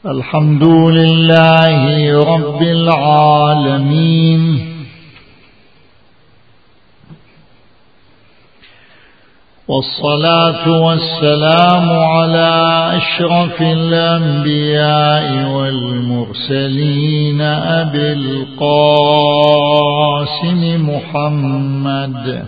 الحمد لله رب العالمين، والصلاة والسلام على أشرف الأنبياء والمرسلين أبي القاسم محمد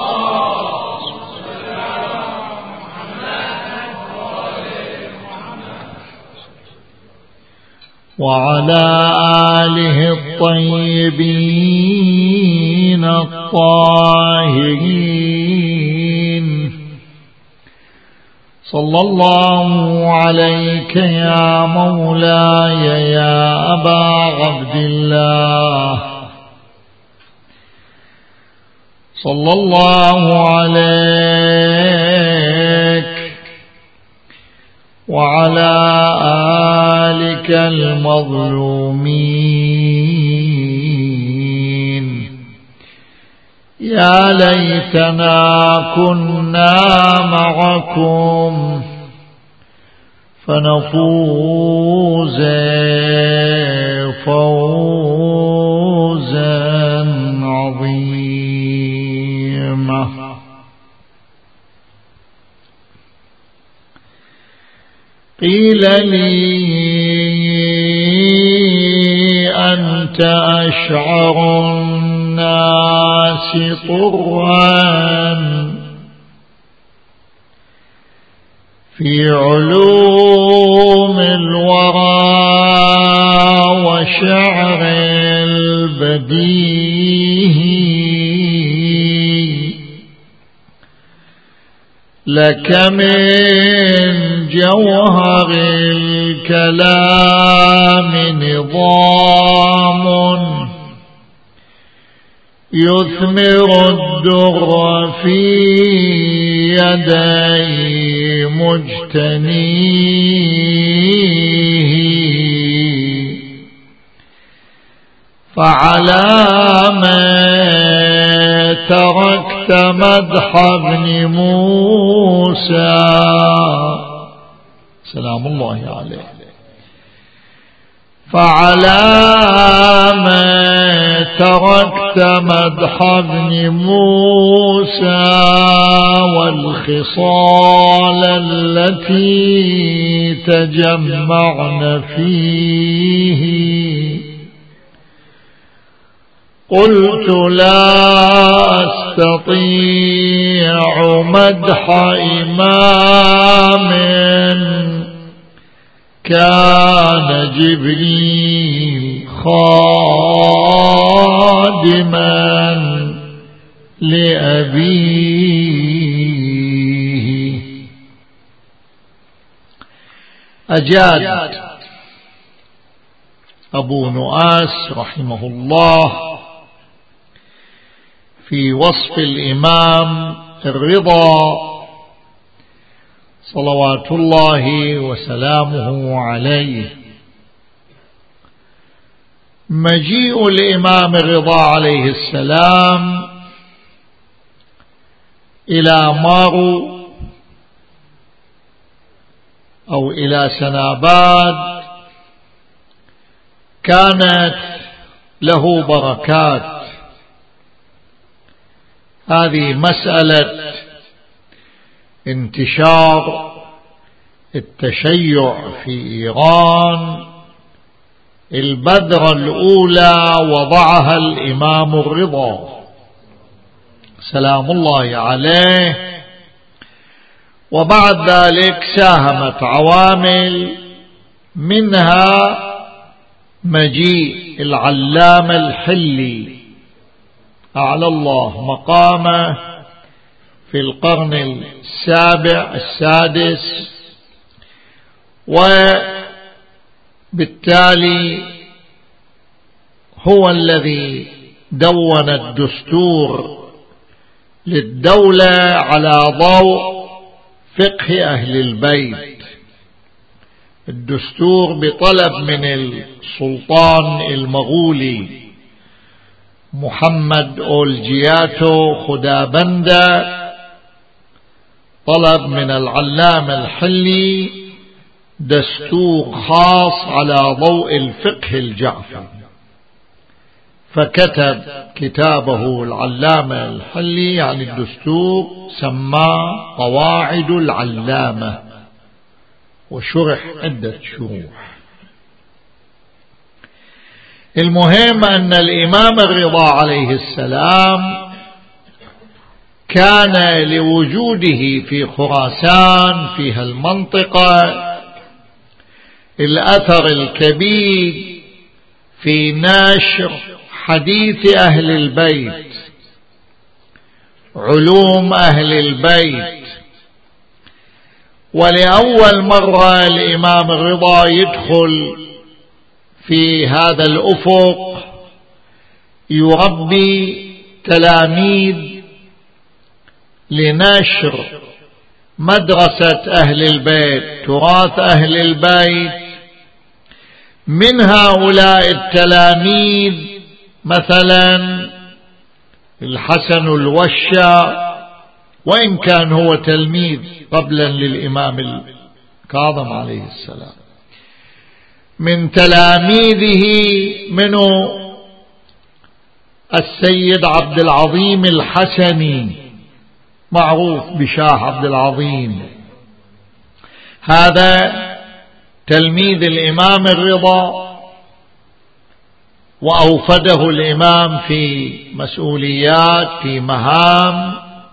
وعلى آله الطيبين الطاهرين. صلى الله عليك يا مولاي يا أبا عبد الله، صلى الله عليك وعلى آلك المظلومين. يا ليتنا كنا معكم فنفوز فوزا عظيما. قيل لي أنت أشعر الناس طرا في علوم الورى وشعر البديه، لك من جوهر الكلام نظام يثمر الدر في يدي مجتنيه، فعلى ما تركت مدح ابن موسى سلام الله عليه، فعلى ما تركت مدح ابن موسى والخصال التي تجمعن فيه، قلت لا أستطيع مدح إمام كان جبريل خادما لأبيه. أجاد أبو نؤاس رحمه الله في وصف الإمام الرضا صلوات الله وسلامه عليه. مجيء الإمام الرضا عليه السلام إلى مارو أو إلى سناباد كانت له بركات. هذه مسألة انتشار التشيع في إيران البذرة الأولى وضعها الإمام الرضا سلام الله عليه، وبعد ذلك ساهمت عوامل، منها مجيء العلامة الحلي أعلى الله مقامه في القرن السادس، وبالتالي هو الذي دون الدستور للدولة على ضوء فقه أهل البيت، الدستور بطلب من السلطان المغولي محمد أولجياتو خدابندا، طلب من العلامة الحلي دستور خاص على ضوء الفقه الجعفري، فكتب كتابه العلامة الحلي يعني الدستور، سماه قواعد العلامة، وشرح عدة شروح. المهم أن الإمام الرضا عليه السلام كان لوجوده في خراسان في هالمنطقة الأثر الكبير في نشر حديث أهل البيت، علوم أهل البيت. ولأول مرة الإمام الرضا يدخل في هذا الأفق يربي تلاميذ لنشر مدرسة أهل البيت، تراث أهل البيت. من هؤلاء التلاميذ مثلا الحسن الوشا، وإن كان هو تلميذ قبلا للإمام الكاظم عليه السلام. من تلاميذه منه السيد عبد العظيم الحسني، معروف بشاه عبد العظيم، هذا تلميذ الإمام الرضا، وأوفده الإمام في مسؤوليات في مهام.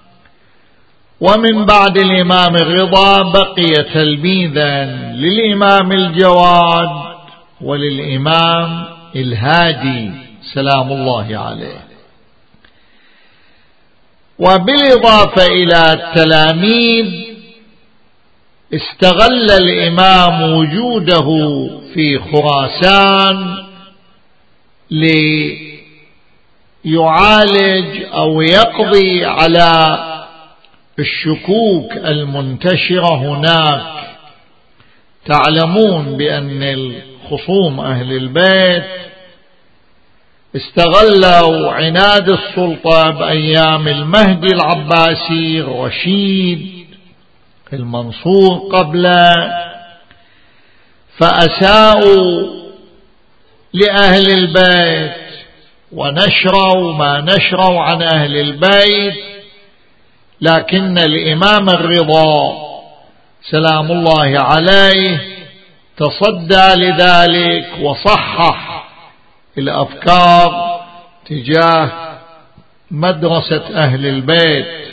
ومن بعد الإمام الرضا بقي تلميذا للإمام الجواد وللإمام الهادي سلام الله عليه. وبالإضافة إلى التلاميذ استغل الإمام وجوده في خراسان ليعالج أو يقضي على الشكوك المنتشرة هناك. تعلمون بأن الخصوم أهل البيت استغلوا عناد السلطة بأيام المهدي العباسي الرشيد المنصور قبله، فأساءوا لأهل البيت ونشروا ما نشروا عن أهل البيت. لكن الإمام الرضا سلام الله عليه تصدى لذلك وصحح الأفكار تجاه مدرسة أهل البيت.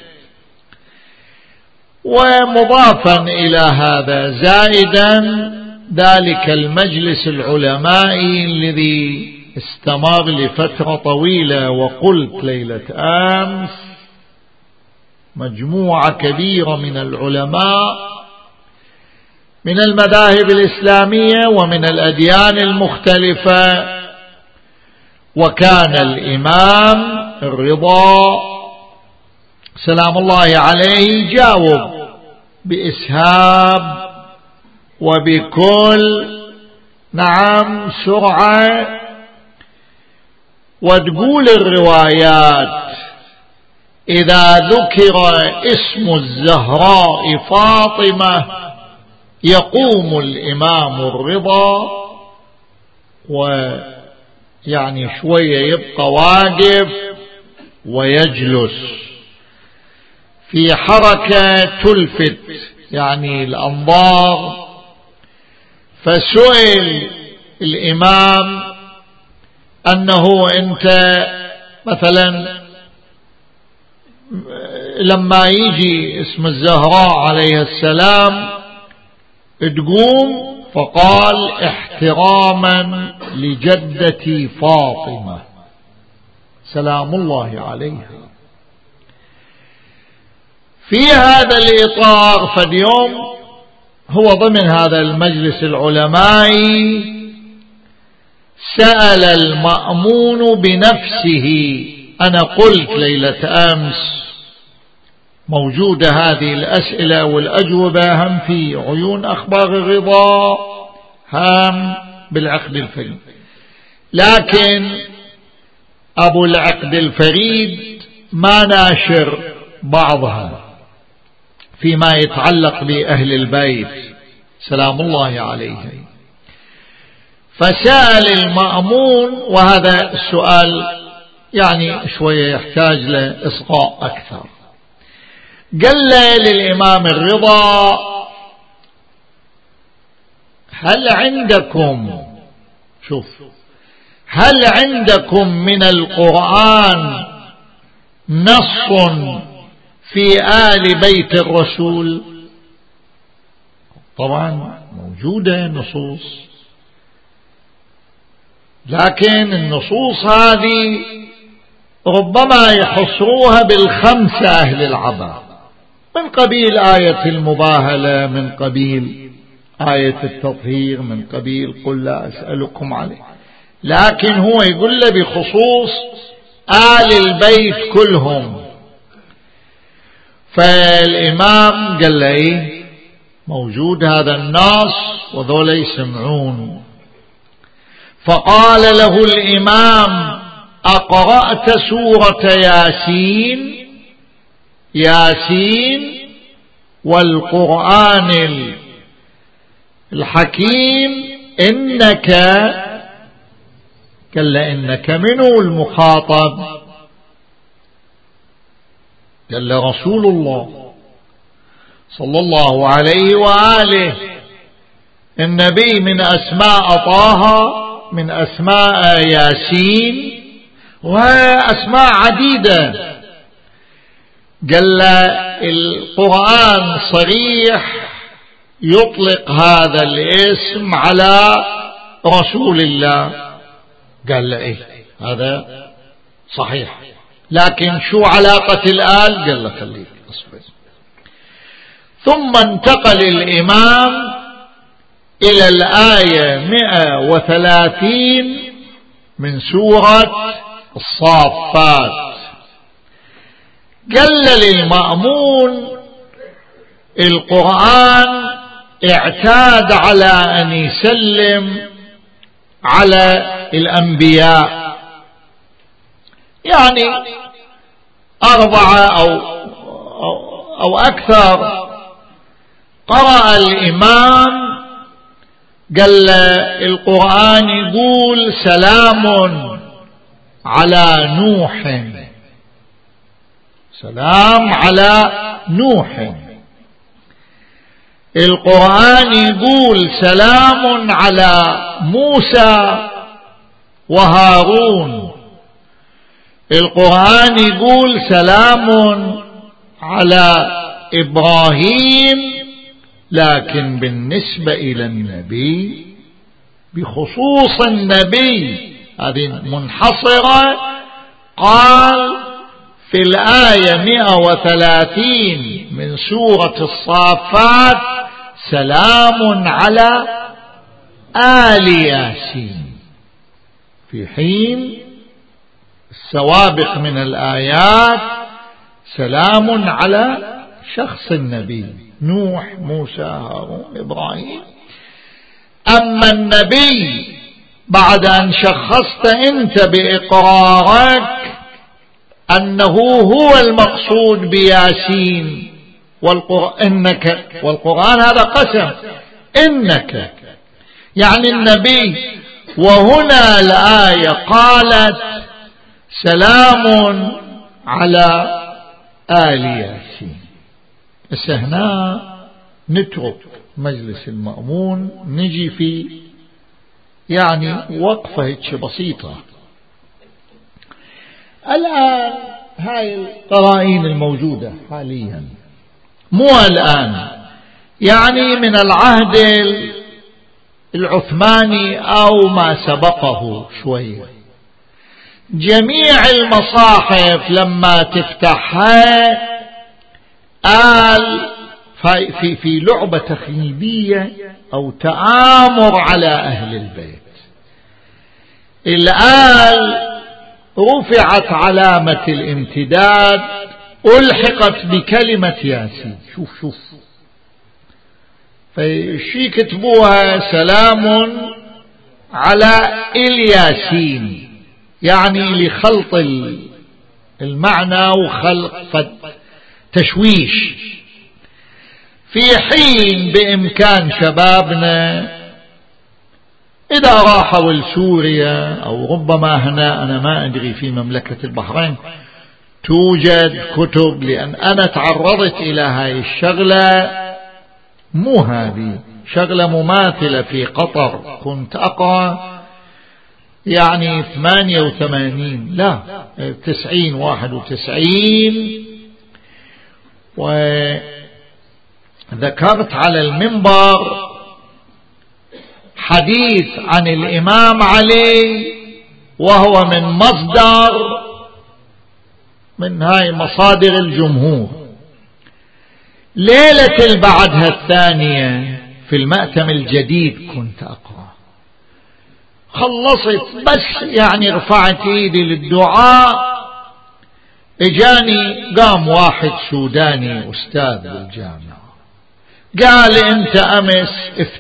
ومضافا إلى هذا زائدا ذلك المجلس العلمائي الذي استمر لفترة طويلة، وقلت ليلة أمس مجموعة كبيرة من العلماء من المذاهب الإسلامية ومن الأديان المختلفة، وكان الإمام الرضا سلام الله عليه جاوب بإسهاب وبكل سرعة. وتقول الروايات إذا ذكر اسم الزهراء فاطمة يقوم الإمام الرضا ويعني شوية يبقى واقف ويجلس في حركة تلفت يعني الأنظار. فسئل الإمام أنه أنت مثلا لما يجي اسم الزهراء عليه السلام تقوم؟ فقال احتراما لجدتي فاطمة سلام الله عليها. في هذا الإطار فاليوم هو ضمن هذا المجلس العلمائي سأل المأمون بنفسه. أنا قلت ليلة أمس موجودة هذه الأسئلة والأجوبة هم في عيون أخبار الرضا هم بالعقد الفريد، لكن أبو العقد الفريد ما ناشر بعضها فيما يتعلق بأهل البيت. سلام الله عليه. فسأل المأمون، وهذا السؤال يعني شوية يحتاج لإصغاء أكثر. قال للإمام الرضا: هل عندكم من القرآن نص في آل بيت الرسول؟ طبعا موجودة نصوص، لكن النصوص هذه ربما يحصروها بالخمسة أهل العبا، من قبيل آية المباهلة، من قبيل آية التطهير، من قبيل قل لا أسألكم عليه، لكن هو يقول له بخصوص آل البيت كلهم. فالإمام قال له موجود هذا النص وذول يسمعون. فقال له الإمام: أقرأت سورة ياسين والقرآن الحكيم إنك؟ قال إنك منه المخاطب؟ قال رسول الله صلى الله عليه وآله. النبي من أسماء طه، من أسماء ياسين، وأسماء عديدة. قال القرآن صريح يطلق هذا الاسم على رسول الله. قال له إيه هذا صحيح، لكن شو علاقة الآل؟ قال له خليك أصبر. ثم انتقل الإمام إلى الآية 130 من سورة الصافات. قال للمأمون: القرآن اعتاد على أن يسلم على الأنبياء، يعني 4 أو أكثر. قرأ الإمام، قال القرآن يقول سلام على نوح، سلام على نوح. القرآن يقول سلام على موسى وهارون. القرآن يقول سلام على إبراهيم، لكن بالنسبة إلى النبي بخصوص النبي هذه منحصرة. قال في الآية 130 من سورة الصافات سلام على آل ياسين، في حين السوابق من الآيات سلام على شخص النبي: نوح، موسى، هارون، إبراهيم. أما النبي بعد أن شخصت أنت بإقرارك أنه هو المقصود بياسين والقرآن هذا قسم إنك، يعني النبي. وهنا الآية قالت سلام على آل ياسين. بس هنا نترك مجلس المأمون، نجي في يعني وقفة هيك بسيطة. الآن هاي القرائن الموجودة حاليا، مو الآن يعني من العهد العثماني أو ما سبقه شوية، جميع المصاحف لما تفتحها في لعبة تخييبية أو تآمر على أهل البيت. الآن رفعت علامة الامتداد، ألحقت بكلمة ياسين. شوف فشي كتبوها سلام على الياسين، يعني لخلط المعنى وخلق تشويش. في حين بإمكان شبابنا إذا راحوا لسوريا أو ربما هنا، أنا ما أدري في مملكة البحرين توجد كتب، لأن أنا تعرضت إلى هاي الشغلة، مو هذه شغلة مماثلة في قطر، كنت أقرأ يعني 88 لا 90 91، وذكرت على المنبر حديث عن الإمام علي، وهو من مصدر من هاي مصادر الجمهور. ليلة بعدها الثانية في المأتم الجديد كنت أقرأ، خلصت بس يعني رفعت ايدي للدعاء، اجاني قام واحد سوداني أستاذ بالجامعة قال انت امس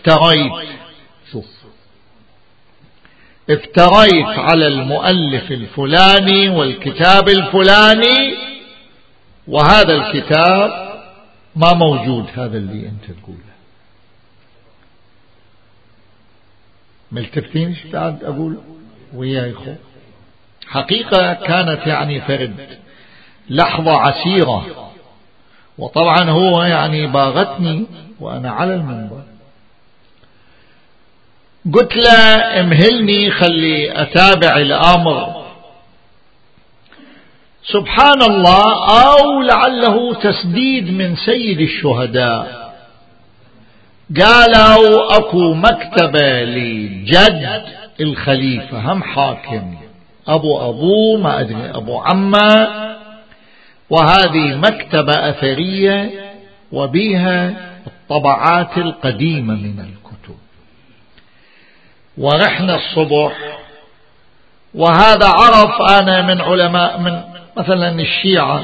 افتريت على المؤلف الفلاني والكتاب الفلاني، وهذا الكتاب ما موجود، هذا اللي انت تقوله. ملتفتين ايش بعد اقول وياي خو، حقيقة كانت يعني فرد لحظة عسيرة، وطبعا هو يعني باغتني وأنا على المنبر، قلت له امهلني خلي أتابع الأمر. سبحان الله، أو لعله تسديد من سيد الشهداء، قالوا أكو مكتبة لجد الخليفة هم حاكم أبوه ما أدري أبو عمه، وهذه مكتبة أثرية وبيها الطبعات القديمة من الكتب. ورحنا الصبح، وهذا عرف أنا من علماء من مثلا الشيعة،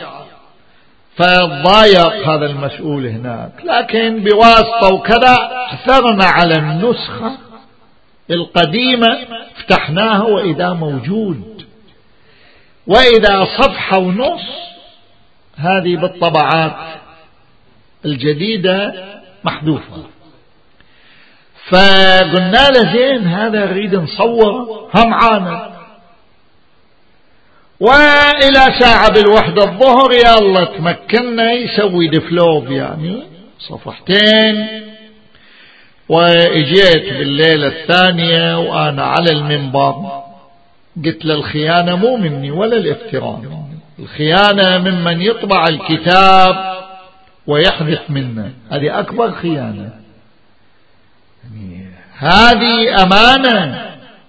فضايق هذا المسؤول هناك، لكن بواسطة وكذا عثرنا على النسخة القديمة، فتحناها وإذا موجود، وإذا صفحة ونص هذه بالطبعات الجديدة محذوفة. فقلنا له زين هذا نريد نصور هم عامل، وإلى ساعة بالوحدة الظهر يلا تمكننا يسوي دفلوب يعني صفحتين. وإجيت بالليلة الثانية وأنا على المنبر، قلت له الخيانة مو مني ولا الافتراء، الخيانة ممن يطبع الكتاب ويحذف منه، هذه أكبر خيانة، يعني هذه أمانة.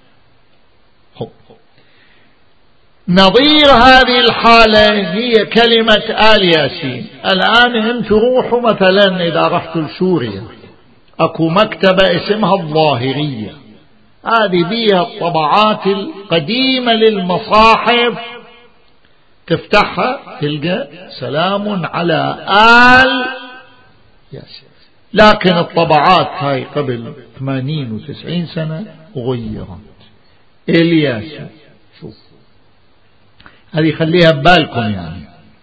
نظير هذه الحالة هي كلمة آل ياسين. الآن انتم روحوا مثلا إذا رحتوا لسوريا أكو مكتبة اسمها الظاهرية، هذه بيها الطبعات القديمة للمصاحف، تفتحها تلقى سلام على آل ياسين، لكن الطبعات هاي قبل 80 و90 سنة غيرت. إلياسين شوف هذه خليها ببالكم يعني.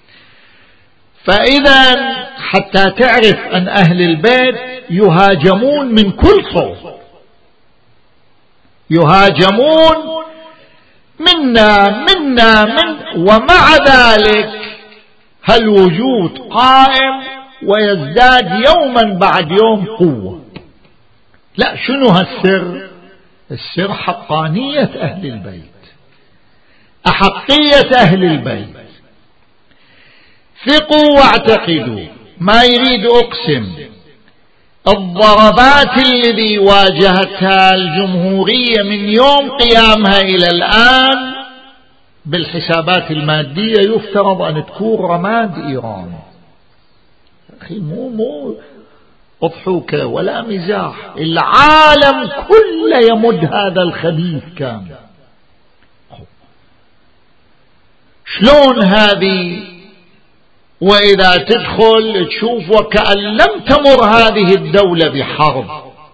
فإذا حتى تعرف أن أهل البيت يهاجمون من كل صوب، يهاجمون منا ومع ذلك هالوجود قائم ويزداد يوما بعد يوم قوة. لا، شنو هالسر؟ السر حقانية أهل البيت، أحقية أهل البيت. ثقوا واعتقدوا، ما يريد أقسم، الضربات الذي واجهتها الجمهورية من يوم قيامها إلى الآن بالحسابات المادية يفترض أن تكون رماد إيران. أخي مو أضحوكة ولا مزاح، العالم كله يمد هذا الخبيث كامل. شلون هذه؟ وإذا تدخل تشوف وكأن لم تمر هذه الدولة بحرب.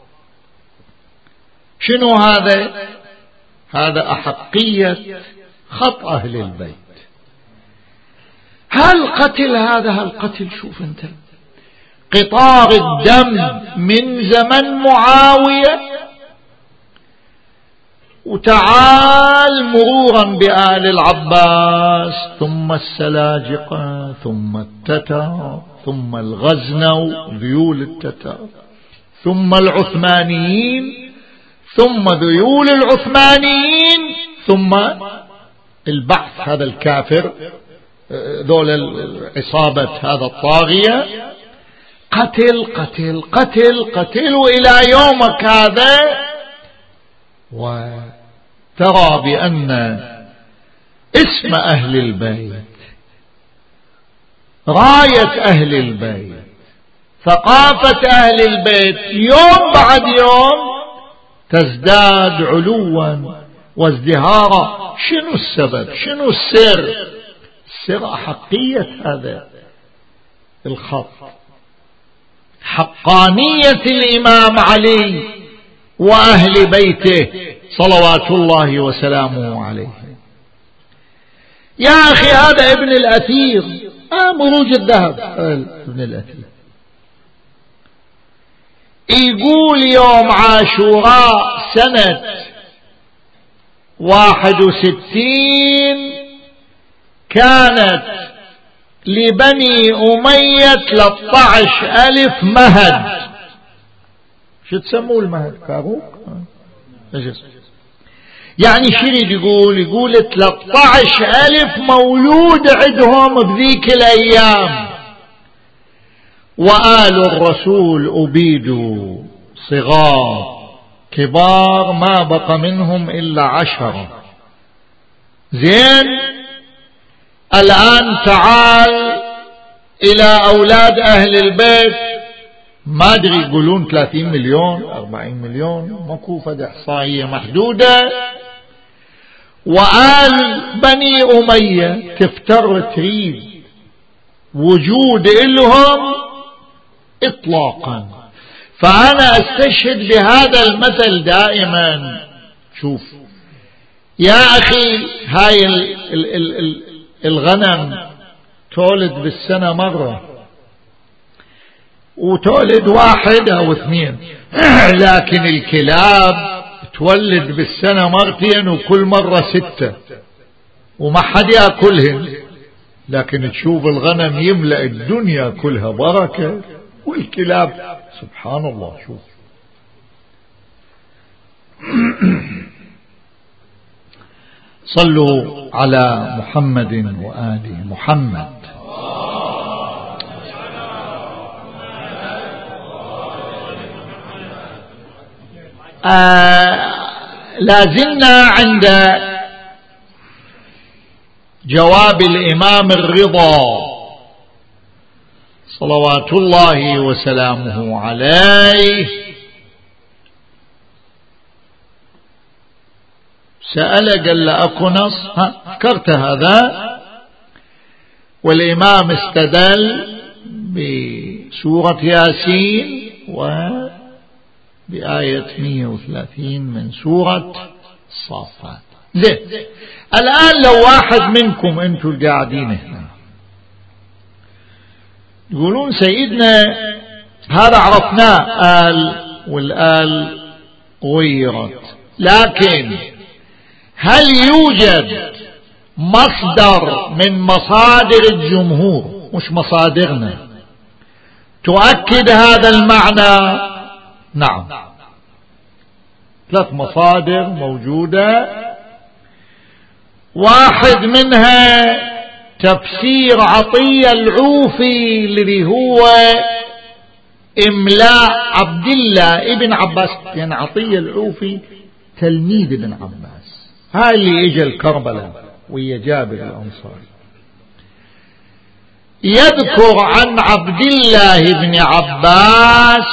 شنو هذا؟ هذا أحقية خط أهل البيت. هالقتل هذا هالقتل، شوف أنت قطار الدم من زمن معاوية، وتعال مرورا بآل العباس، ثم السلاجقة، ثم التتار، ثم الغزنو ذيول التتار، ثم العثمانيين، ثم ذيول العثمانيين، ثم البعث هذا الكافر، ذول عصابة هذا الطاغية، قتل قتل قتل قتل وإلى يومك هذا. وترى بأن اسم أهل البيت، راية أهل البيت، ثقافة أهل البيت يوم بعد يوم تزداد علوا وازدهارا. شنو السبب؟ شنو السر؟ سر حقية هذا الخط، حقانية الإمام علي وأهل بيته صلوات الله وسلامه عليه. يا أخي هذا ابن الأثير، مروج الذهب، ابن الأثير يقول يوم عاشوراء سنة 61 كانت لبني أمية 13,000 مهد. شو تسموه المهد؟ كاروك؟ يعني شو يقول 13,000 مولود عندهم بذيك الأيام. وآل الرسول أبيدوا صغار كبار، ما بقى منهم إلا 10. زين، الآن تعال إلى أولاد أهل البيت، ما أدري يقولون 30 مليون 40 مليون، مكوفة إحصائية محدودة. وآل بني أمية تفتر تريد وجود إلهم إطلاقا. فأنا أستشهد بهذا المثل دائما. شوف يا أخي، هاي الغنم تولد بالسنة مرة، وتولد 1 أو 2، لكن الكلاب تولد بالسنة مرتين، وكل مرة 6، وما حد يأكلهن. لكن تشوف الغنم يملأ الدنيا كلها بركة، والكلاب سبحان الله. شوف صلوا على محمد وآل محمد. لازلنا عند جواب الإمام الرضا صلوات الله وسلامه عليه. سأل قال أكو نص، ذكرت هذا. والإمام استدل بسورة ياسين وبآية 130 من سورة الصافات. زين، الآن لو واحد منكم أنتم قاعدين هنا يقولون سيدنا هذا عرفناه آل، والآل غيرت، لكن هل يوجد مصدر من مصادر الجمهور، مش مصادرنا، تؤكد هذا المعنى؟ نعم، 3 مصادر موجودة. واحد منها تفسير عطية العوفي اللي هو إملاء عبد الله ابن عباس، يعني عطية العوفي تلميذ ابن عباس، هاي اللي اجى الكربلاء ويا جابر الأنصاري، يذكر عن عبد الله بن عباس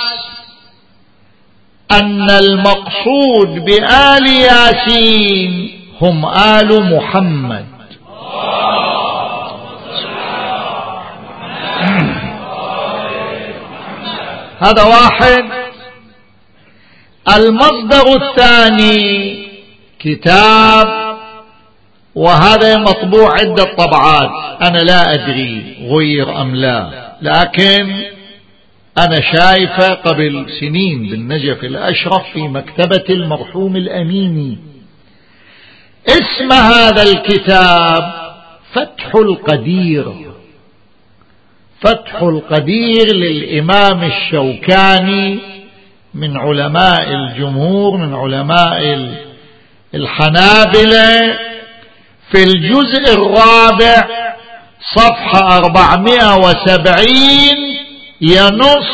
أن المقصود بآل ياسين هم آل محمد. هذا واحد. المصدر الثاني كتاب، وهذا مطبوع عدة طبعات، أنا لا أدري غير أم لا، لكن أنا شايفة قبل سنين بالنجف الأشرف في مكتبة المرحوم الأميني. اسم هذا الكتاب فتح القدير. فتح القدير للإمام الشوكاني من علماء الجمهور، من علماء الحنابلة، في الجزء الرابع صفحة 470 ينص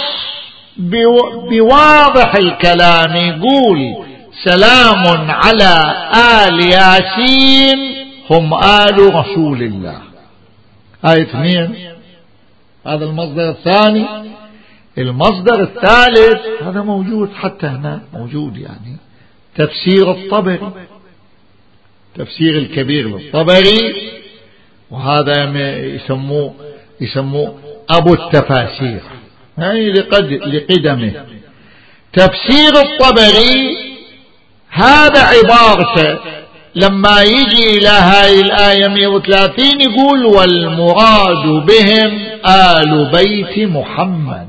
بواضح الكلام، يقول: سلام على آل ياسين هم آل رسول الله. هاي 2. هذا المصدر الثاني. المصدر الثالث هذا موجود حتى هنا، موجود يعني تفسير الطبري، تفسير الكبير للطبري، وهذا يسموه أبو التفاسير يعني لقدمه. تفسير الطبري هذا عبارته لما يجي إلى هاي الآية 130 يقول: والمراد بهم آل بيت محمد.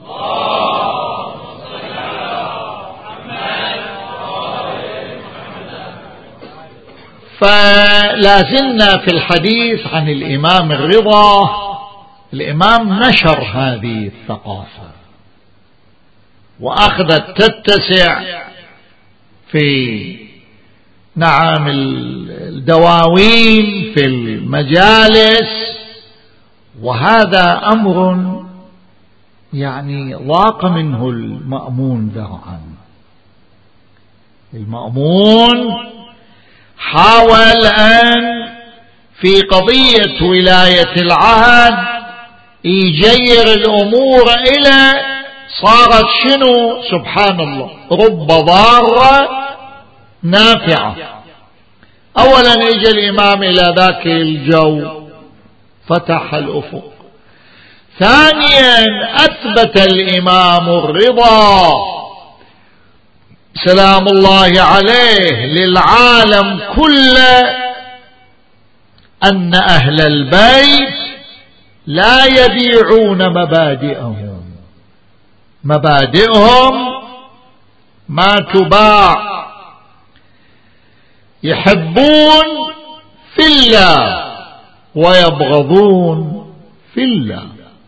فلازلنا في الحديث عن الإمام الرضا. الإمام نشر هذه الثقافة وأخذت تتسع في الدواوين، في المجالس، وهذا أمر يعني ضاق منه المأمون ذرعا. المأمون حاول أن في قضية ولاية العهد يجير الأمور إلى صارت شنو؟ سبحان الله، رب ضارة نافعة. أولا اجى الإمام إلى ذاك الجو فتح الأفق. ثانيا أثبت الإمام الرضا سلام الله عليه للعالم كله أن أهل البيت لا يبيعون مبادئهم، مبادئهم ما تباع، يحبون في الله ويبغضون في الله.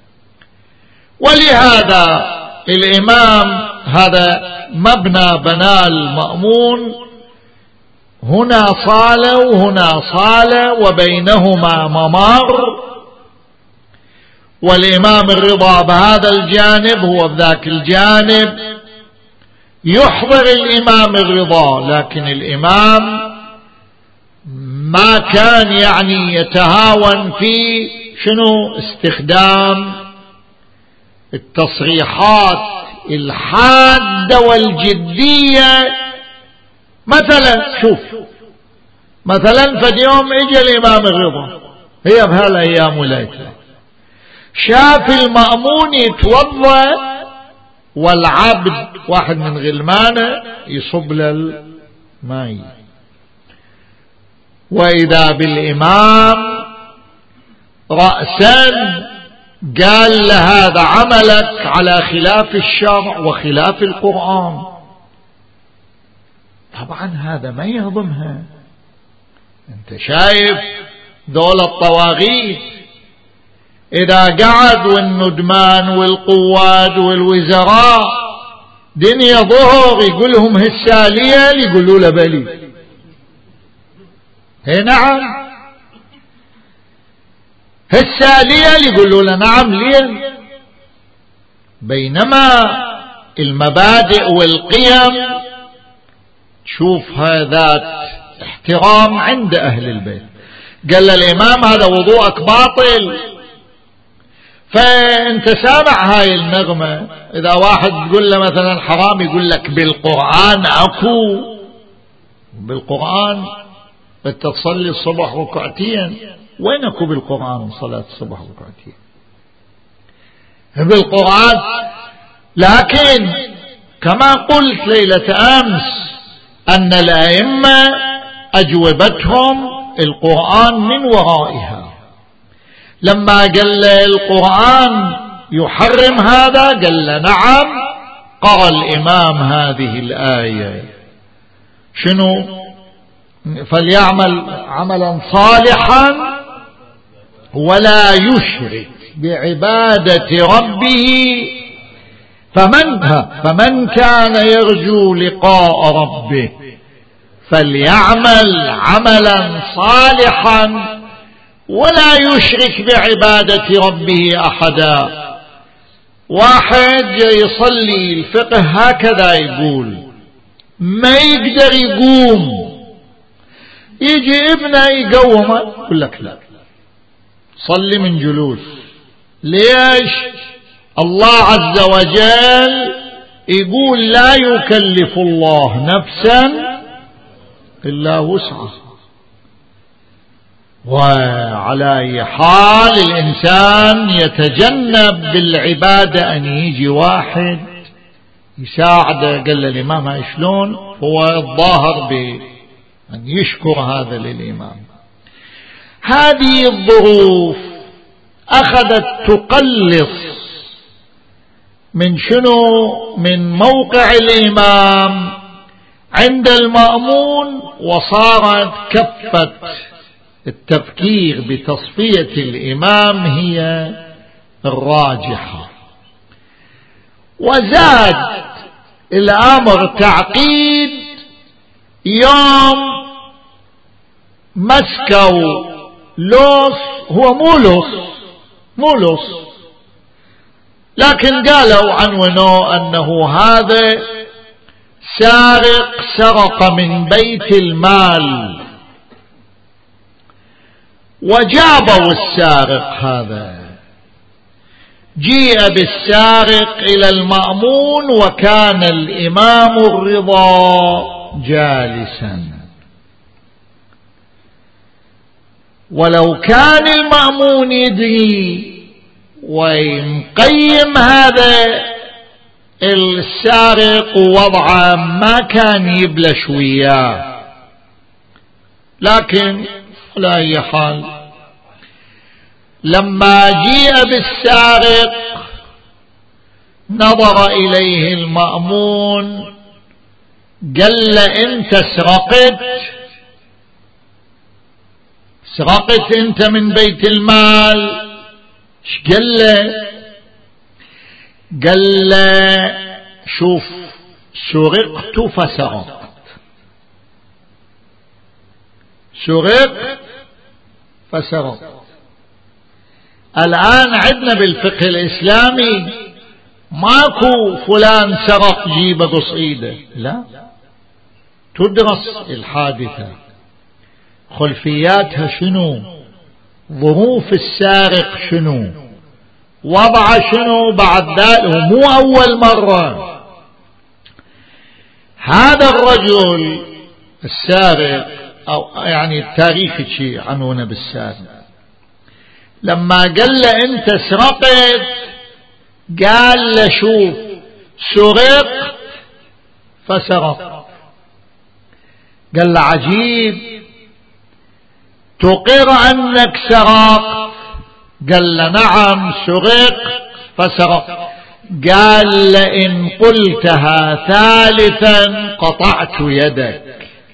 ولهذا الإمام هذا مبنى بناء المأمون، هنا صالة وهنا صالة وبينهما ممر، والإمام الرضا بهذا الجانب هو بذاك الجانب، يحضر الإمام الرضا، لكن الإمام ما كان يعني يتهاون في شنو استخدام التصريحات الحادة والجدية. مثلا شوف، مثلا فاليوم اجى الإمام الرضا، هي بهالايام ولايته، شاف المأمون يتوضا والعبد واحد من غلمانه يصب للماء، وإذا بالإمام رأسا قال له: هذا عملك على خلاف الشرع وخلاف القرآن. طبعا هذا ما يهضمها. انت شايف دول الطواغيت إذا قعد والندمان والقواد والوزراء دنيا ظهر يقولهم هالسالية، يقولوا له بلي، هي نعم هالسالية، يقولوا له نعم ليه. بينما المبادئ والقيم شوفها ذات احترام عند أهل البيت. قال الإمام: هذا وضوءك باطل. فأنت سامع هاي النغمة، إذا واحد تقول له مثلا حرام يقول لك بالقرآن أكو، بالقرآن بدك تصلي الصبح ركعتين، وين أكو بالقرآن صلاة الصبح ركعتين؟ بالقرآن. لكن كما قلت ليلة أمس أن الأئمة أجوبتهم القرآن من ورائها. لما قال القرآن يحرم هذا؟ قال له نعم. قرأ الإمام هذه الآية، شنو؟ فليعمل عملا صالحا ولا يشرك بعبادة ربه فمن كان يرجو لقاء ربه فليعمل عملا صالحا ولا يشرك بعبادة ربه أحدا. واحد يصلي الفقه هكذا يقول، ما يقدر يقوم، يجي ابنه يقومه، يقول لك لا صلي من جلوس. ليش؟ الله عز وجل يقول لا يكلف الله نفسا إلا وسعها. وعلى أي حال الإنسان يتجنب بالعبادة أن يجي واحد يساعده. قال الإمام شلون؟ هو الظاهر بأن يشكر هذا للإمام. هذه الظروف أخذت تقلص من شنو؟ من موقع الإمام عند المأمون، وصارت كفة التفكير بتصفية الإمام هي الراجحة. وزاد الأمر تعقيد. يوم مسكوا لص، هو مو لص، لكن قالوا عنونه أنه هذا سرق من بيت المال، وجابوا السارق هذا. جيء بالسارق إلى المأمون وكان الإمام الرضا جالسا، ولو كان المأمون يدري ويقيم هذا السارق ووضعه ما كان يبلش وياه. لكن على أي حال لما جيء بالسارق نظر إليه المأمون، قال له أنت سرقت أنت من بيت المال؟ ايش قال له؟ قال له شوف، سرقت فسرقت. الآن عندنا بالفقه الإسلامي ماكو فلان سرق جيبه قصيده، لا، تدرس الحادثة، خلفياتها شنو، ظروف السارق شنو، وضع شنو بعد ذلك. ومو أول مرة هذا الرجل السارق، أو يعني التاريخ شيء عنونه بالسارق، لما قال له أنت سرقت، قال له شوف، سرقت فسرقت. قال له عجيب، تقر أنك سرقت؟ قال له نعم سرقت فسرقت. قال له إن قلتها ثالثا قطعت يدك.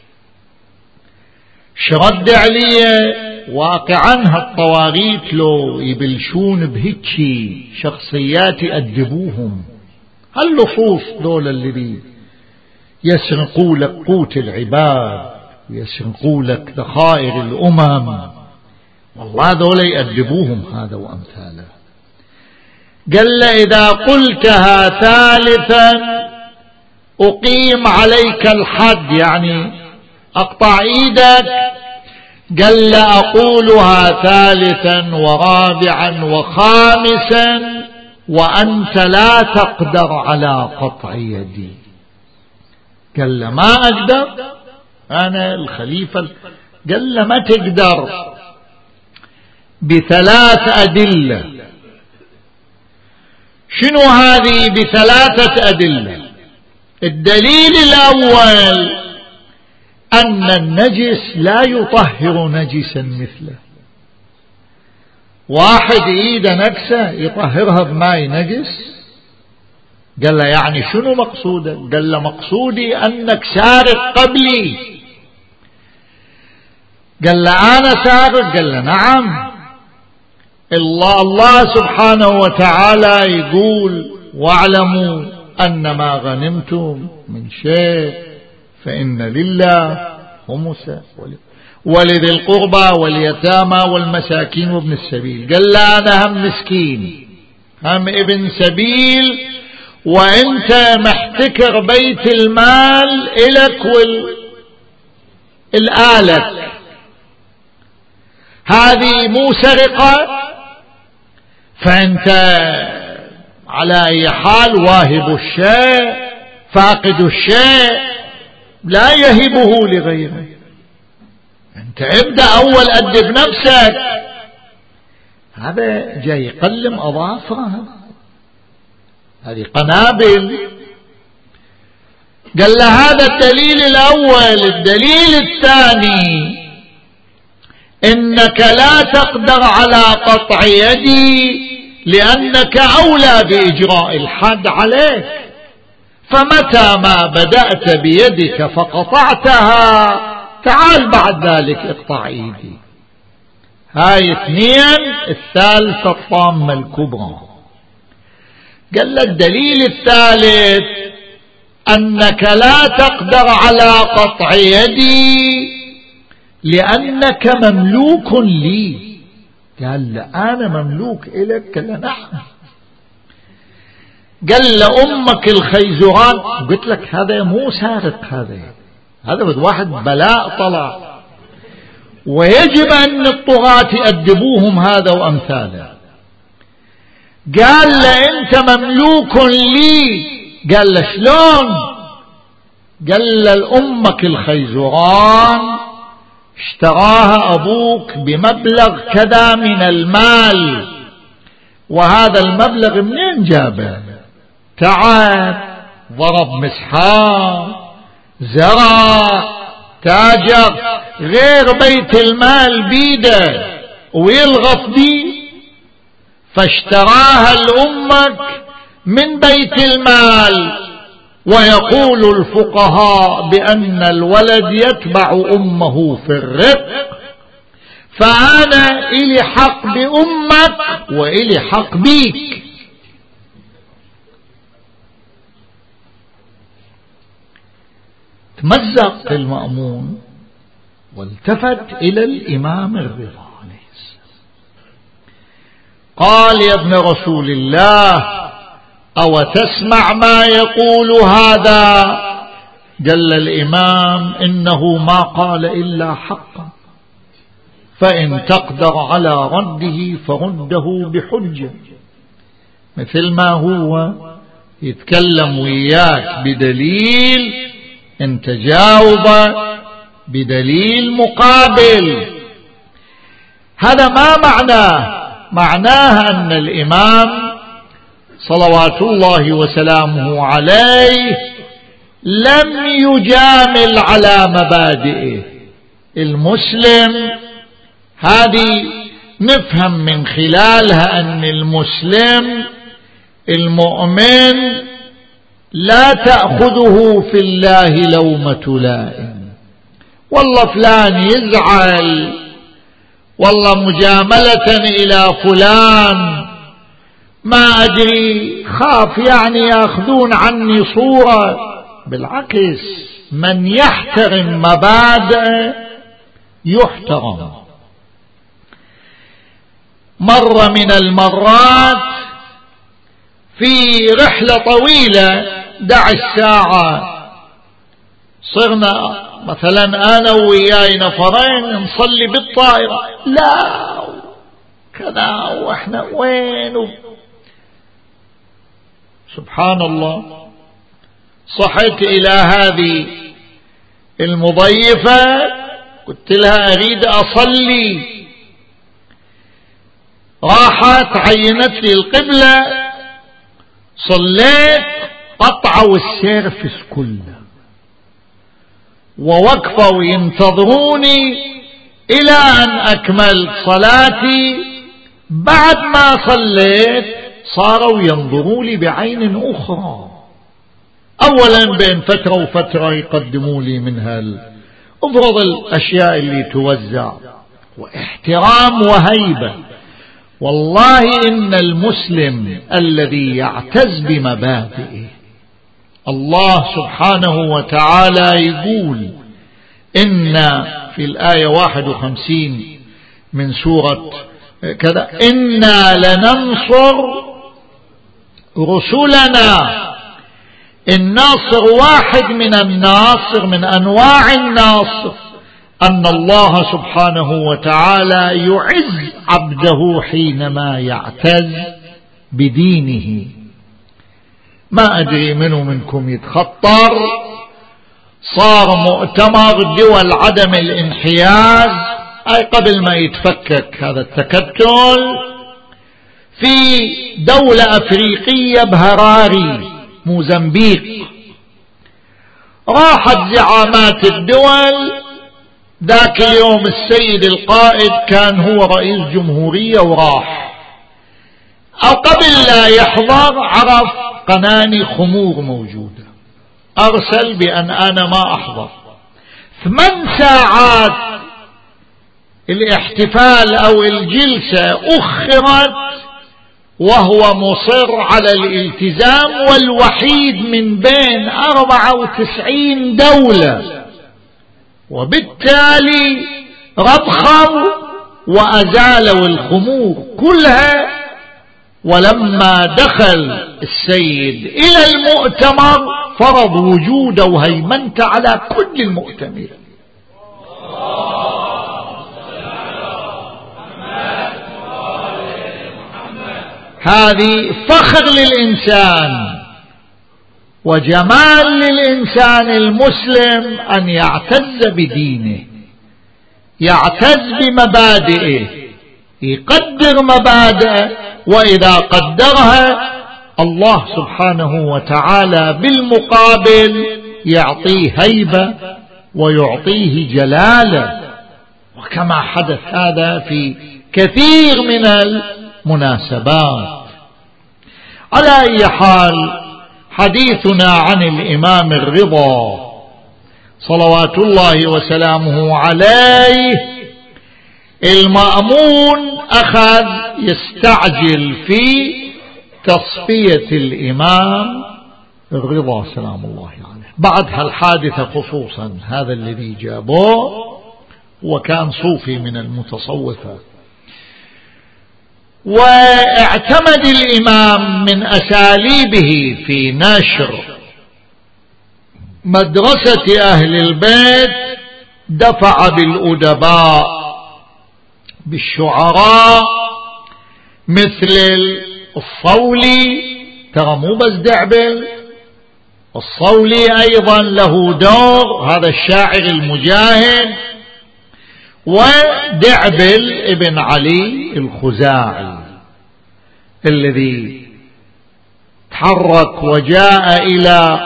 شرد عليه. واقعا هالطواغيت لو يبلشون بهيك شخصيات يأدبوهم، هاللصوص دول اللي يسرقوا لك قوت العباد ويسرقوا لك ذخائر الأمم، والله دول يأدبوهم هذا وأمثاله. قال له إذا قلتها ثالثا أقيم عليك الحد، يعني أقطع إيدك. قال له أقولها ثالثا ورابعا وخامسا وأنت لا تقدر على قطع يدي. قال له ما أقدر، أنا الخليفة. قال له ما تقدر بثلاث أدلة. شنو هذه بثلاثة أدلة؟ الدليل الأول أن النجس لا يطهر نجسا مثله. واحد ايده نكسة يطهرها بماء نجس؟ قال له يعني شنو مقصودك؟ قال له مقصودي أنك سارق قبلي. قال له أنا سارق؟ قال له نعم. الله سبحانه وتعالى يقول واعلموا أن ما غنمتم من شيء فإن لله خمسه ولذي القربى واليتامى والمساكين وابن السبيل. قال لا أنا هم مسكين هم ابن سبيل وانت محتكر بيت المال إلك والآلك، هذه مو سرقة، فأنت على أي حال واهب الشيء فاقد الشيء لا يهبه لغيره. أنت ابدأ أول أدب نفسك. هذا جاي يقلم أظافره، هذه قنابل. قال له هذا الدليل الأول. الدليل الثاني إنك لا تقدر على قطع يدي لأنك أولى بإجراء الحد عليك، فمتى ما بدأت بيدك فقطعتها تعال بعد ذلك اقطع ايدي. هاي اثنين. الثالثة الطامة الكبرى. قال له الدليل الثالث أنك لا تقدر على قطع يدي لأنك مملوك لي. قال له أنا مملوك إليك؟ قال له نعم. قال له أمك الخيزران. قلت لك هذا مو سارق، هذا بد واحد بلاء طلع، ويجب أن الطغاة يأدبوهم هذا وأمثاله. قال له أنت مملوك لي. قال له شلون؟ قال له أمك الخيزران اشتراها أبوك بمبلغ كذا من المال، وهذا المبلغ منين جابه؟ تعب، ضرب مسحار، زرع، تاجر، غير بيت المال بيده ويلغط بيه، فاشتراها لأمك من بيت المال. ويقول الفقهاء بأن الولد يتبع أمه في الرق، فأنا إلي حق بأمك وإلي حق بيك. تمزق المأمون والتفت إلى الإمام الرضا عليه السلام قال يا ابن رسول الله أو تسمع ما يقول هذا؟ قال الإمام إنه ما قال إلا حقا، فإن تقدر على رده فرده بحجة، مثل ما هو يتكلم وياك بدليل انت جاوب بدليل مقابل. هذا ما معناه أن الإمام صلوات الله وسلامه عليه لم يجامل على مبادئه. المسلم هذه نفهم من خلالها أن المسلم المؤمن لا تأخذه في الله لومة لائم، والله فلان يزعل، والله مجاملة إلى فلان ما أدري خاف يعني يأخذون عني صورة. بالعكس، من يحترم مبادئ يحترم. مرة من المرات في رحلة طويلة دع الساعة صرنا مثلا أنا وياي نفرين نصلي بالطائرة، لا كذا وإحنا وين سبحان الله. صحيت إلى هذه المضيفة قلت لها أريد أصلي، راحت عينت لي القبلة، صليت، قطعوا السيرفس كله ووقفوا ينتظروني إلى أن أكملت صلاتي بعد ما صليت صاروا ينظروا لي بعين أخرى. أولا بين فترة وفترة يقدموا لي منها أبرز الأشياء اللي توزع، واحترام وهيبة. والله إن المسلم الذي يعتز بمبادئه، الله سبحانه وتعالى يقول إن في الآية 51 من سورة كذا: إنا لننصر رسلنا. الناصر واحد من الناصر، من أنواع الناصر، أن الله سبحانه وتعالى يعز عبده حينما يعتز بدينه. ما أدري منكم يتخطر، صار مؤتمر دول عدم الانحياز، أي قبل ما يتفكك هذا التكتل، في دولة أفريقية بهراري موزمبيق. راحت زعامات الدول ذاك اليوم، السيد القائد كان هو رئيس جمهورية وراح، أو قبل لا يحضر عرف قناني خمور موجودة، أرسل بأن أنا ما أحضر. 8 ساعات الاحتفال أو الجلسة أخرت وهو مصر على الالتزام، والوحيد من بين 94 دولة، وبالتالي رضخوا وأزالوا الخمور كلها. ولما دخل السيد إلى المؤتمر فرض وجوده وهيمنته على كل المؤتمرين. هذه فخر للإنسان وجمال للإنسان المسلم أن يعتز بدينه، يعتز بمبادئه، يقدر مبادئه، وإذا قدرها الله سبحانه وتعالى بالمقابل يعطيه هيبة ويعطيه جلالة، وكما حدث هذا في كثير من المناسبات. على أي حال، حديثنا عن الإمام الرضا صلوات الله وسلامه عليه. المأمون أخذ يستعجل في تصفية الإمام الرضا سلام الله عليه بعد هالحادثة، خصوصا هذا الذي جابوه وكان صوفي من المتصوفة. واعتمد الإمام من أساليبه في نشر مدرسة أهل البيت، دفع بالأدباء بالشعراء مثل الصولي، ترى مو بس دعبل، الصولي أيضا له دور، هذا الشاعر المجاهد، ودعبل ابن علي الخزاعي الذي تحرك وجاء إلى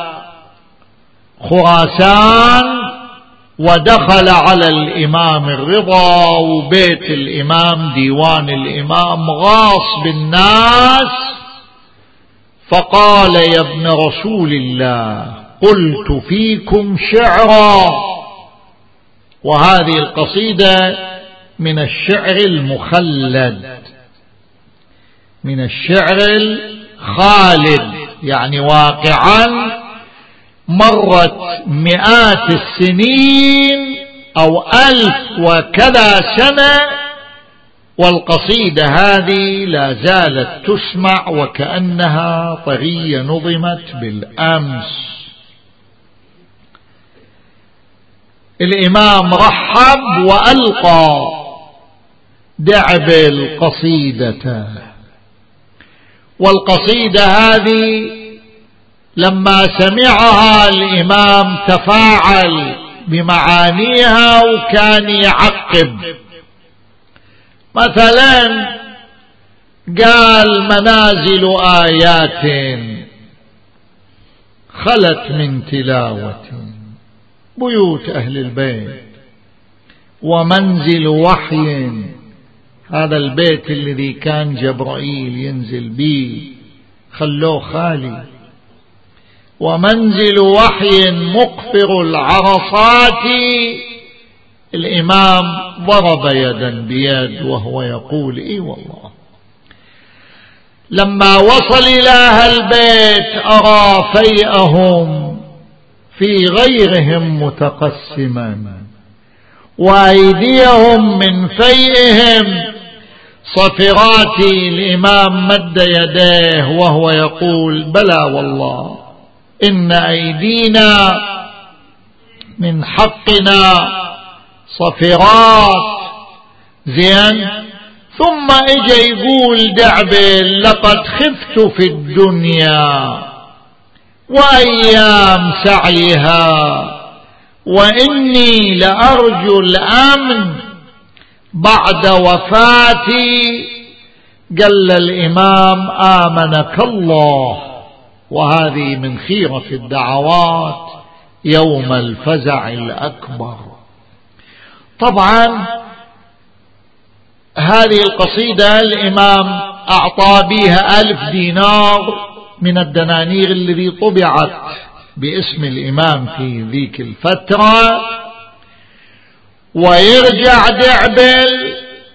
خراسان ودخل على الإمام الرضا، وبيت الإمام ديوان الإمام غاص بالناس، فقال: يا ابن رسول الله قلت فيكم شعرا. وهذه القصيدة من الشعر المخلد، من الشعر الخالد، يعني واقعا مرت مئات السنين أو 1000 وكذا سنة، والقصيدة هذه لا زالت تسمع وكأنها طرية نظمت بالأمس. الإمام رحب وألقى دعبل قصيدته، والقصيدة هذه لما سمعها الإمام تفاعل بمعانيها وكان يعقب. مثلا قال: منازل آيات خلت من تلاوة بيوت أهل البيت، ومنزل وحي هذا البيت الذي كان جبرائيل ينزل به خلوه خالي، ومنزل وحي مقفر العرصات. الإمام ضرب يدا بيد وهو يقول إي والله لما وصل إلى البيت أرى فيئهم في غيرهم متقسما، وأيديهم من فيئهم صفرات. الإمام مد يديه وهو يقول بلى والله إن أيدينا من حقنا صفرات. زين. ثم اجى يقول دعبل لقد خفت في الدنيا وأيام سعيها وإني لأرجو الأمن بعد وفاتي. قال الإمام آمنك الله، وهذه من خيرة الدعوات يوم الفزع الأكبر. طبعا هذه القصيدة الإمام أعطى بها 1000 دينار من الدنانير الذي طبعت باسم الإمام في ذيك الفترة. ويرجع دعبل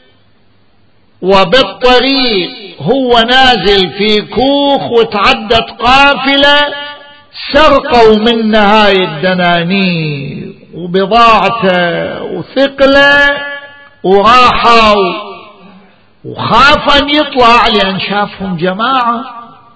وبالطريق هو نازل في كوخ وتعدت قافلة سرقوا من هاي الدنانير وبضاعته وثقله وراحوا، وخاف أن يطلع لأن شافهم جماعة،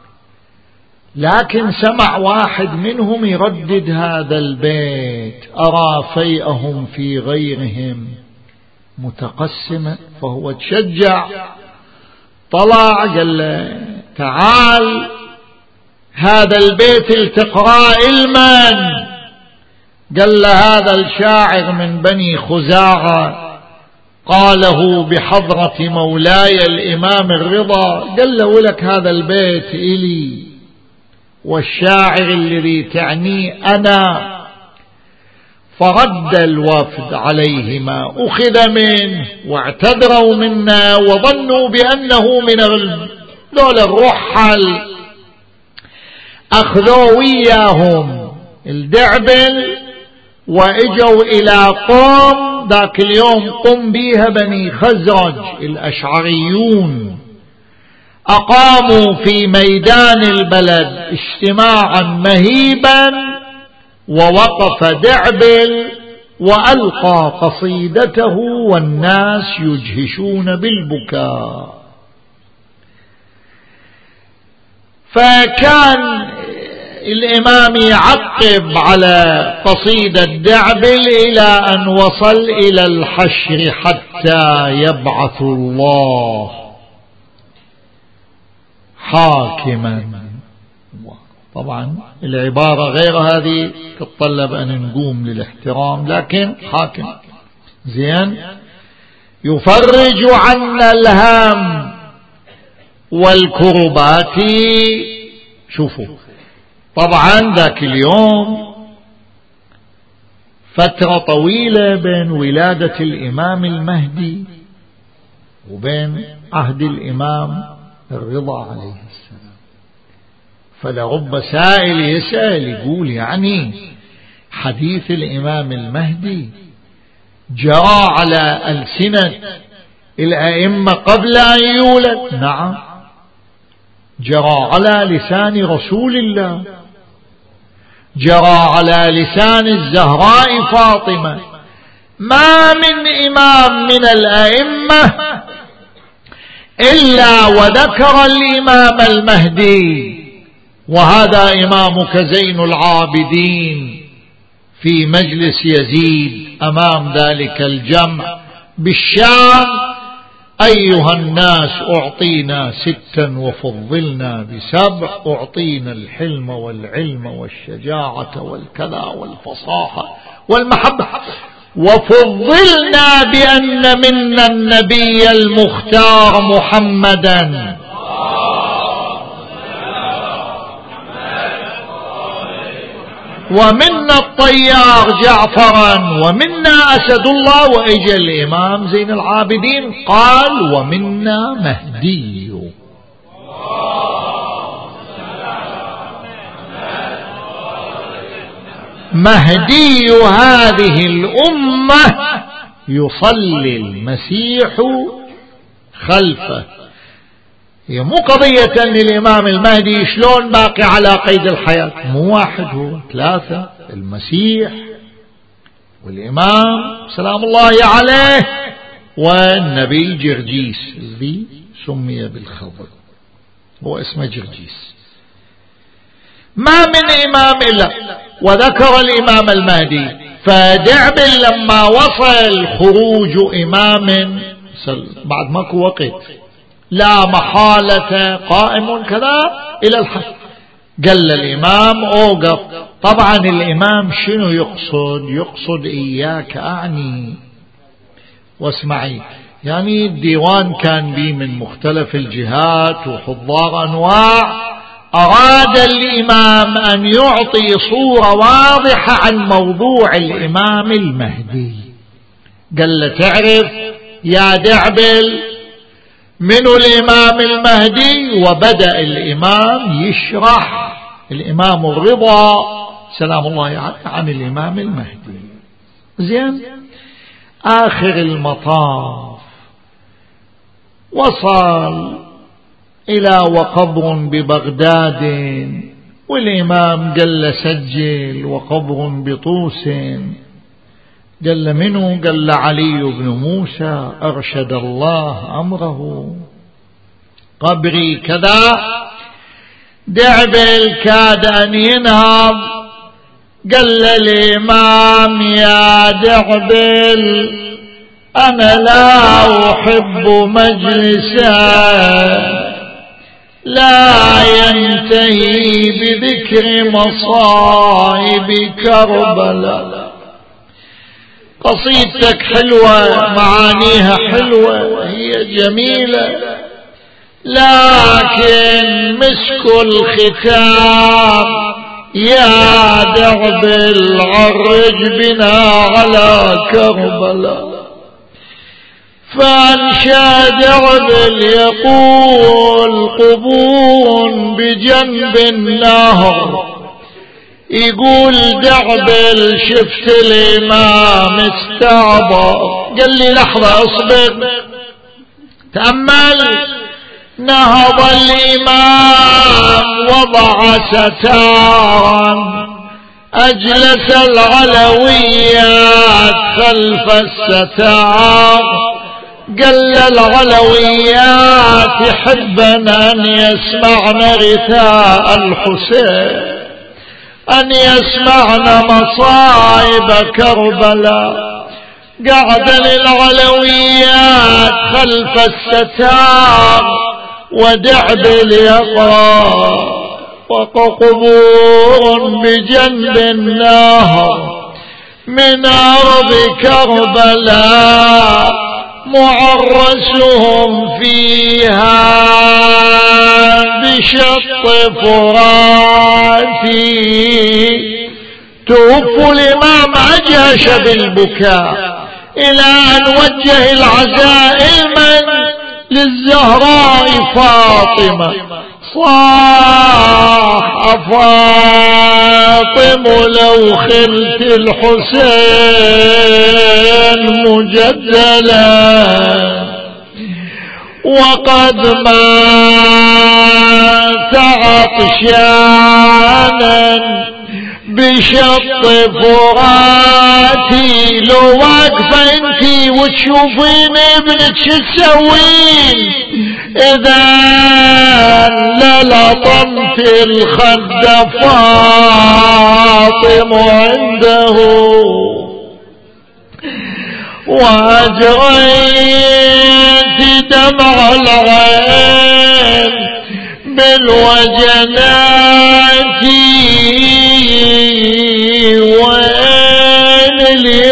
لكن سمع واحد منهم يردد هذا البيت أرى فيئهم في غيرهم متقسمة. فهو تشجع طلع قال له تعال هذا البيت التقرأ المن. قال له هذا الشاعر من بني خزاعة قاله بحضرة مولاي الإمام الرضا. قال له ولك هذا البيت إلي والشاعر الذي تعنيه أنا. فرد الوفد عليه ما أخذ منه واعتذروا منا وظنوا بأنه من دول الرحل. أخذوا وياهم الدعبل وإجوا إلى قوم ذاك اليوم قم بيها بني خزرج الأشعريون. أقاموا في ميدان البلد اجتماعا مهيبا، ووقف دعبل وألقى قصيدته والناس يجهشون بالبكاء. فكان الإمام يعقب على قصيدة دعبل إلى أن وصل إلى الحشر حتى يبعث الله حاكما. طبعا العبارة غير هذه تتطلب أن نقوم للاحترام، لكن حاكم. زين. يفرج عنا الهم والكربات. شوفوا طبعا ذاك اليوم فترة طويلة بين ولادة الإمام المهدي وبين عهد الإمام الرضا عليه السلام. فلرب سائل يسأل يقول يعني حديث الإمام المهدي جرى على ألسنة الأئمة قبل أن يولد؟ نعم، جرى على لسان رسول الله، جرى على لسان الزهراء فاطمة. ما من إمام من الأئمة إلا وذكر الإمام المهدي، وهذا إمامك زين العابدين في مجلس يزيد أمام ذلك الجمع بالشام: أيها الناس أعطينا 6 وفضلنا ب7، أعطينا الحلم والعلم والشجاعة والكذا والفصاحة والمحبة، وفضلنا بأن منا النبي المختار محمدا. ومنا الطيار جعفرا ومنا أسد الله، وإجا الإمام زين العابدين قال ومنا مهدي. مهدي هذه الأمة يصلي المسيح خلفه. هي مو قضية أن الإمام المهدي شلون باقي على قيد الحياة، مو واحد، هو ثلاثة، المسيح والإمام سلام الله عليه والنبي جرجيس الذي سمي بالخضر، هو اسمه جرجيس. ما من إمام إلا وذكر الإمام المهدي. فدعبل لما وصل خروج إمام بعد ماكو وقت لا محالة قائم كذا إلى الحد، قال الإمام أوقف. طبعا الإمام شنو يقصد إياك أعني واسمعي، يعني الديوان كان بي من مختلف الجهات وحضار أنواع. أراد الإمام أن يعطي صورة واضحة عن موضوع الإمام المهدي. قال له تعرف يا دعبل من الإمام المهدي؟ وبدأ الإمام يشرح، الإمام الرضا سلام الله عليه عن الإمام المهدي. زين، آخر المطاف وصل إلى وقبر ببغداد، والإمام قال له سجل وقبر بطوس. قال له منه؟ قال له علي بن موسى أرشد الله أمره، قبري كذا. دعبل كاد أن ينهض، قال له الإمام يا دعبل أنا لا أحب مجلسا لا ينتهي بذكر مصائب كربلاء. قصيدتك حلوة، معانيها حلوة، هي جميلة، لكن مسك الختام يا دعبل عرج بنا على كربلاء. فأنشا دعبل يقول قبور بجنب النهر، يقول دعبل شفت الإمام استعبر. قال لي لحظة اصبر تأمل. نهض الإمام وضع ستارا، أجلس العلويات خلف الستار. قال العلويات يحبن أن يسمعن رثاء الحسين، أن يسمعن مصائب كربلاء. قعد للعلويات خلف الستار ودعبل يقرأ وقبور بجنب النهر من أرض كربلاء معرسهم فيها بشط فراتي. توفوا الإمام أجهش بالبكاء إلى أن وجه العزائم للزهراء فاطمة. صاح فاطم لو خلت الحسين مجدلا وقد مات عطشانا بشط فراتي. لو واقفة انتي وتشوفين ابنك شو تسوين اذا للطمت الخد فاطم عنده واجريت دمع العين بالوجنات. وين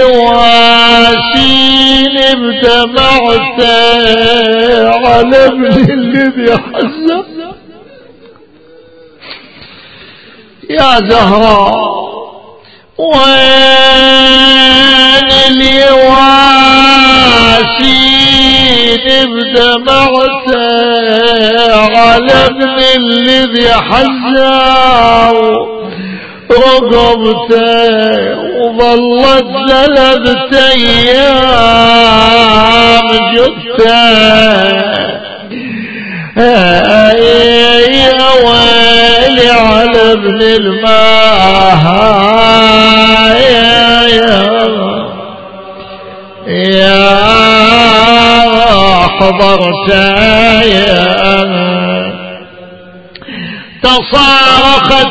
اليواسين بدمعت على ابن الذي حزن. يا زهراء وين اليواسين بدمعته على ابن الذي حزاو رقبته وظلت 3 أيام جبته يا ويلي على ابن الماء يا حضرت تصارخت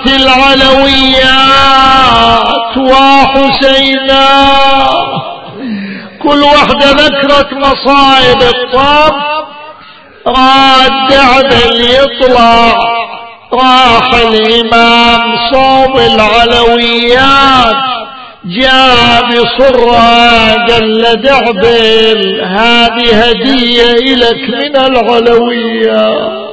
العلويات وحسينا كل واحدة ذكرت مصائب الطب راد دعبل يطلع راح الإمام صوب العلويات جاء بصرة قال دعبل هذه هدية إلك من العلويات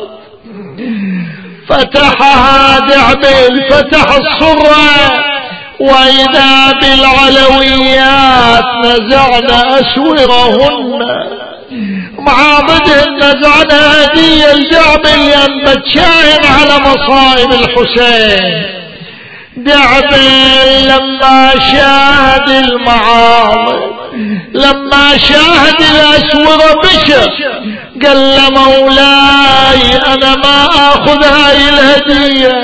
فتحها دعبل فتح الصرة وإذا بالعلويات نزعنا أسورهن مع ضدهن نزعنا هدية الدعبل ينبت شاهن على مصائب الحسين دعبل لما شاهد المعاصي لما شاهد الأسورة بشر قال مولاي أنا ما أخذ هاي الهدية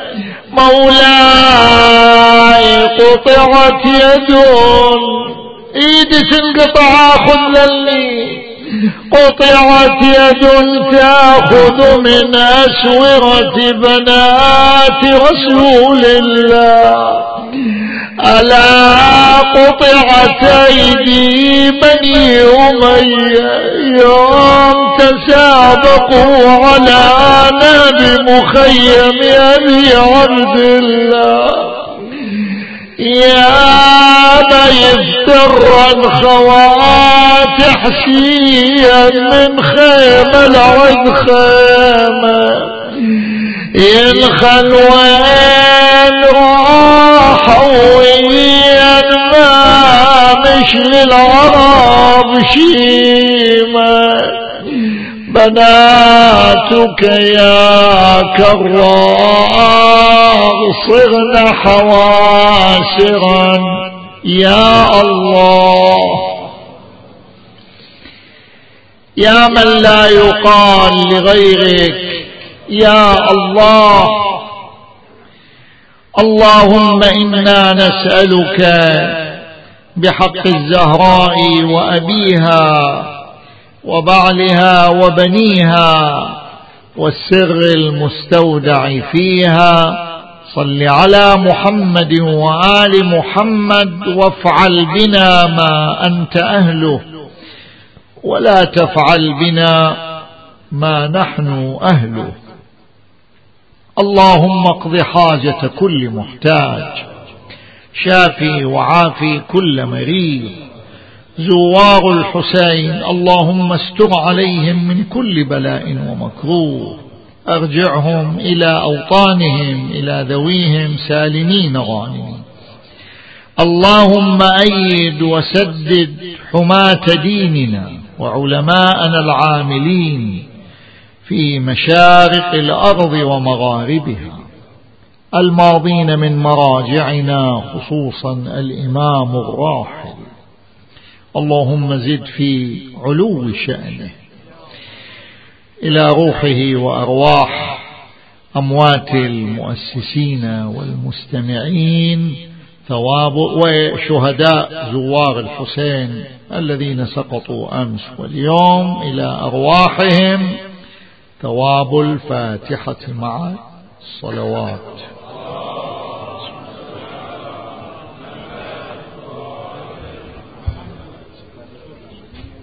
مولاي قطعت يدون ايدي تنقطع اخذ للي قطعت يد تأخذ من أسورة بنات رسول الله ألا قطعت أيدي بني أمية يوم تسابقوا على ناب مخيم أبي عبد الله يا بيفتر خوات حسيا من خيمة لعد خيمة ينخل وين راح وين ما مش للعرب شيمة بناتك يا كرار صغن حواسرا يا الله يا من لا يقال لغيرك يا الله اللهم إنا نسألك بحق الزهراء وأبيها وبعلها وبنيها والسر المستودع فيها صل على محمد وآل محمد وافعل بنا ما أنت أهله ولا تفعل بنا ما نحن أهله اللهم اقض حاجة كل محتاج شافي وعافي كل مريض زوار الحسين اللهم استر عليهم من كل بلاء ومكروه أرجعهم إلى أوطانهم إلى ذويهم سالمين غانمين اللهم أيد وسدد حماة ديننا وعلماءنا العاملين في مشارق الأرض ومغاربها الماضين من مراجعنا خصوصا الإمام الراحل اللهم زد في علو شأنه إلى روحه وأرواح أموات المؤسسين والمستمعين ثواب وشهداء زوار الحسين الذين سقطوا أمس واليوم إلى أرواحهم ثواب الفاتحة مع الصلوات.